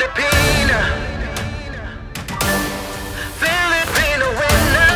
Filipina, Filipina winner.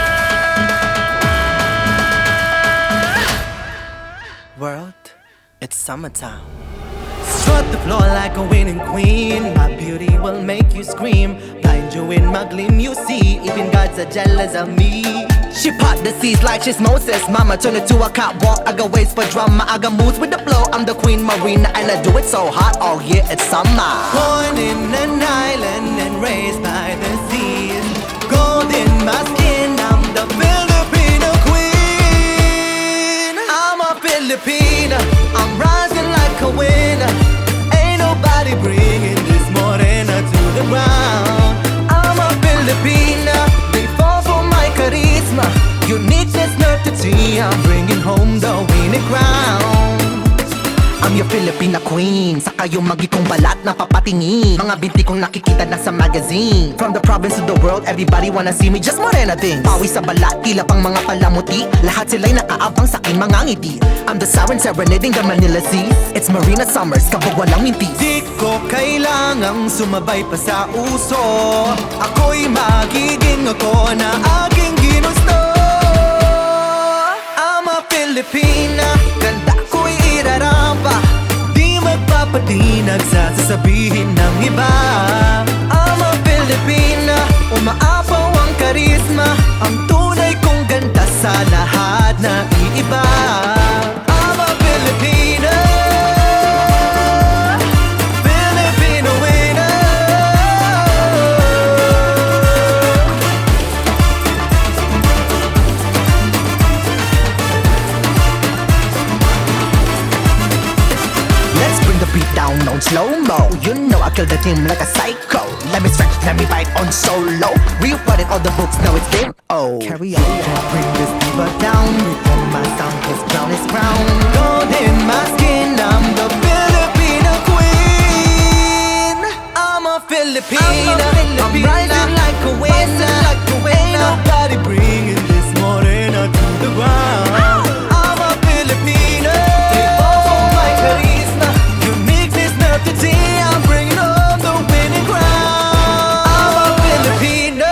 World, it's summertime. Strut the floor like a winning queen. My beauty will make you scream. Blind you in my gleam, you see. Even gods are jealous of me. She part the seas like she's Moses. Mama turn it to a catwalk. I got ways for drama. I got moves with the flow. I'm the queen Marina and I do it so hot all year. It's summer. Born in an island and raised by the seas. Gold in my skin. I'm the Filipino queen. I'm a Filipina. I'm rising like a winner. Ain't nobody bringing this morena to the ground. I'm a Filipina. They fall for my charisma. Uniqueness, nerdity. I'm bringing home the winning crown. I'm your Filipina queen. Saka yung magi kong balat na papatingin. Mga binti kong nakikita na sa magazine. From the province to the world, everybody wanna see me. Just morena things. Pawi sa balat, tila pang mga palamuti. Lahat sila'y nakaabang sa aking mga ngiti. I'm the siren serenading the Manila Seas. It's Marina Summers, kabog walang mintis. Di ko kailangang sumabay pa sa uso. Ako'y magiging ako na aking ginusto. I'm a Filipina. Ganda ko'y irarampa. Di magpapatinag sa sasabihin ng iba. I'm a Filipina. Umaapaw ang karisma. Ang tunay kong ganda sa lahat na iiba. I'm a Filipina, Filipino winner. Let's bring the beat down on slow-mo. You know I kill the team like a psycho. Let me stretch, let me bite on solo. We read it all the books, now it's game. Oh, carry on. Bring this diva down. Reform my sound, cause crown is crown. Gold in my skin, I'm the Filipino queen. I'm a Filipina. I'm rising like a winner. Ain't nobody bringing this morena to the ground. I'm a Filipina. They fall for my charisma. Uniqueness, nerdity. I'm bringing home the winning crown. I'm a Filipina.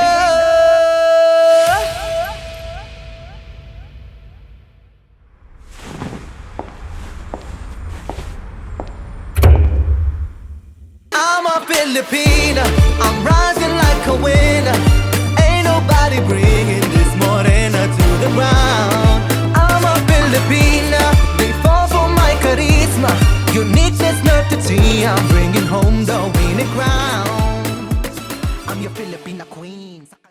I'm a Filipina. I'm rising like a winner. Ain't nobody bringing this morena to the ground. I'm a Filipina. They fall for my charisma. Uniqueness, nerdity. I'm bringing home the winning crown. I'm your Filipina queen.